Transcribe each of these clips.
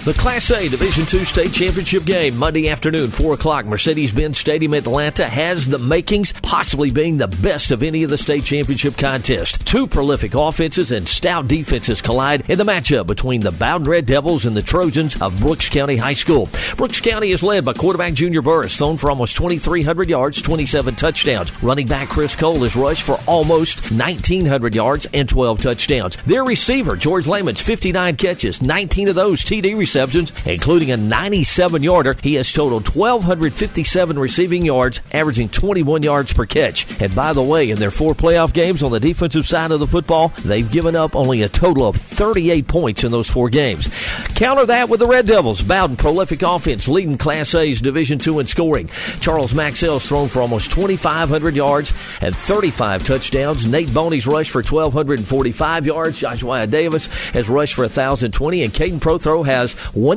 The Class A Division II State Championship game, Monday afternoon, 4 o'clock. Mercedes-Benz Stadium, Atlanta, has the makings, possibly being the best of any of the state championship contests. Two prolific offenses and stout defenses collide in the matchup between the Bowden Red Devils and the Trojans of Brooks County High School. Brooks County is led by quarterback Junior Burris, thrown for almost 2,300 yards, 27 touchdowns. Running back Chris Cole is rushed for almost 1,900 yards and 12 touchdowns. Their receiver, George Layman's 59 catches, 19 of those TD receptions, including a 97-yarder. He has totaled 1,257 receiving yards, averaging 21 yards per catch. And by the way, in their 4 playoff games on the defensive side of the football, they've given up only a total of 38 points in those 4 games. Counter that with the Red Devils. Bowden, prolific offense, leading Class A's Division II in scoring. Charles Maxell's thrown for almost 2,500 yards and 35 touchdowns. Nate Boney's rushed for 1,245 yards. Joshua Davis has rushed for 1,020, and Caden Prothro has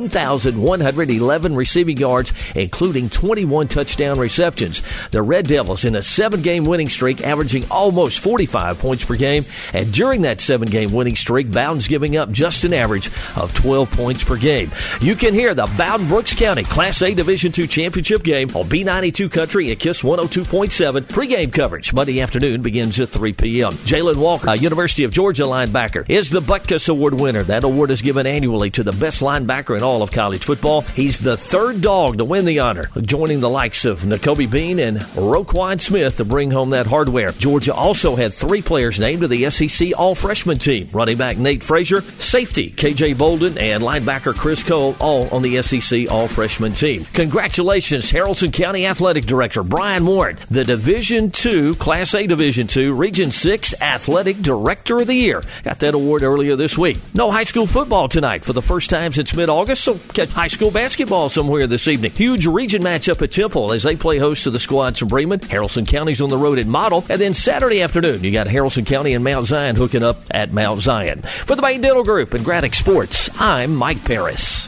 1,111 receiving yards, including 21 touchdown receptions. The Red Devils in a 7-game winning streak, averaging almost 45 points per game, and during that 7-game winning streak, Bowden's giving up just an average of 12 points per game. You can hear the Bowden-Brooks County Class A Division II Championship game on B92 Country at KISS 102.7. Pre-game coverage Monday afternoon begins at 3 p.m. Jalen Walker, University of Georgia linebacker, is the Butkus Award winner. That award is given annually to the best linebacker in all of college football. He's the third dog to win the honor, joining the likes of Nakobe Bean and Roquan Smith to bring home that hardware. Georgia also had 3 players named to the SEC All-Freshman team. Running back Nate Frazier, safety KJ Bolden, and linebacker Chris Cole, all on the SEC All-Freshman team. Congratulations, Haralson County Athletic Director Brian Ward, the Division II, Class A Division II, Region 6 Athletic Director of the Year. Got that award earlier this week. No high school football tonight for the first time since mid-August, so catch high school basketball somewhere this evening. Huge region matchup at Temple as they play host to the squads from Bremen. Haralson County's on the road at Model, and then Saturday afternoon, you got Haralson County and Mount Zion hooking up at Mount Zion. For the Bain Dental Group and Graddick Sports, I'm Mike Paris.